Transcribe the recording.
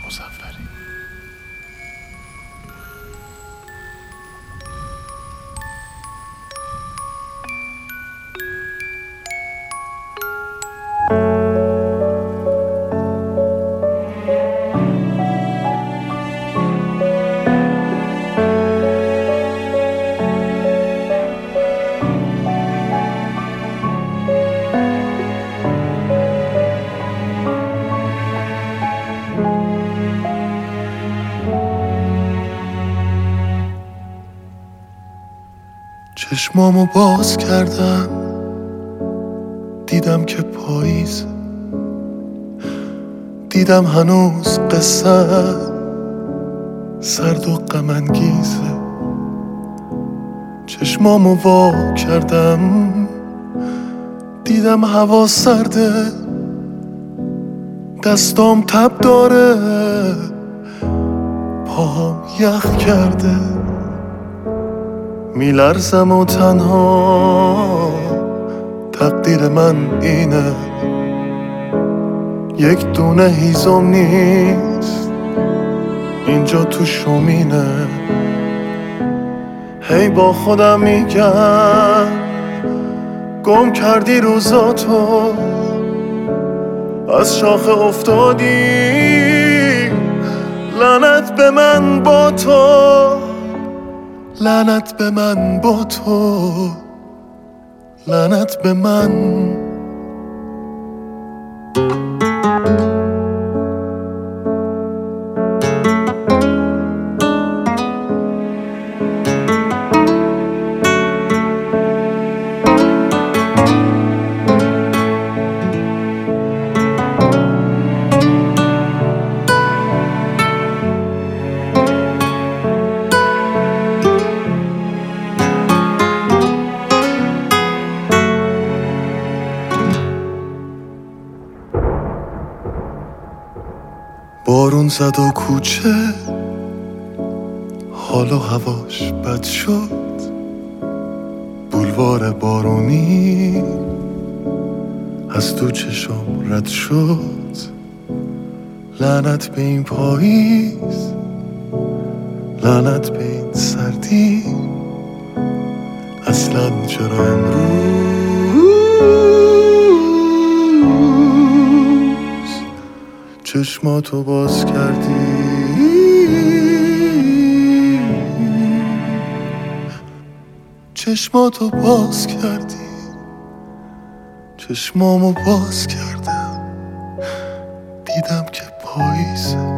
مظفری. چشمامو باز کردم، دیدم که پاییز، دیدم هنوز قصه سرد و غم انگیزه. چشمامو وا کردم، دیدم هوا سرده، دستام تب داره، پاهم یخ کرده. میلرزم و تنها تقدیر من اینه، یک دونه هیزم نیست اینجا تو شومینه. هی با خودم میگم گم کردی روزاتو، از شاخه افتادی، لعنت به من با تو، لعنت به من با تو، لعنت به من. بارون زد و کوچه حال و هواش بد شد، بولوار بارونی از تو چشم رد شد. لعنت به این پاییز، لعنت به این سردی، اصلا چرا امروز چشماتو باز کردی؟ چشماتو باز کردی، چشمامو باز کردم، دیدم که پاییزه.